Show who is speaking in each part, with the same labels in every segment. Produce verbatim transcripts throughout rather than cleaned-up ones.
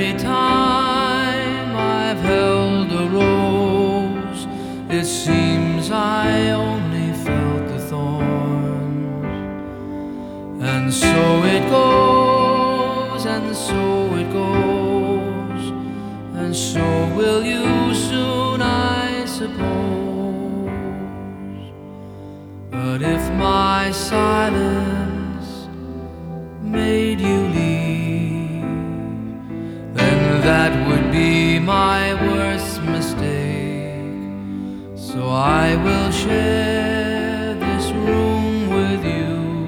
Speaker 1: every time I've held a rose, it seems I only felt the thorns. And so it goes, and so it goes, and so will you soon, I suppose. But if my silence made you leave, then that would be my worst mistake. So I will share this room with you,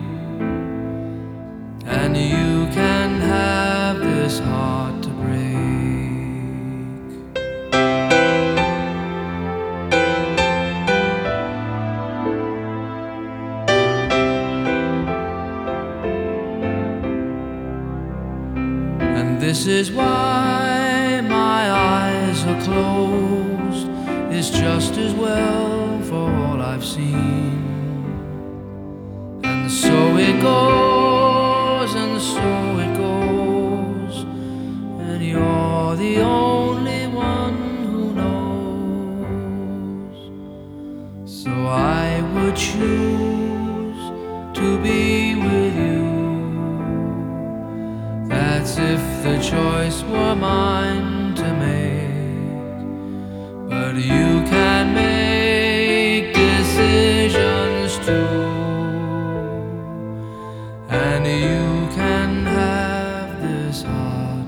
Speaker 1: and you can have this heart to break. And this is why my eyes are closed, it's just as well for all I've seen. And so it goes, and so it goes, and you're the only one who knows. So I would choose to be with you. That's if the choice were mine to make. But you can make decisions too, and you can have this heart.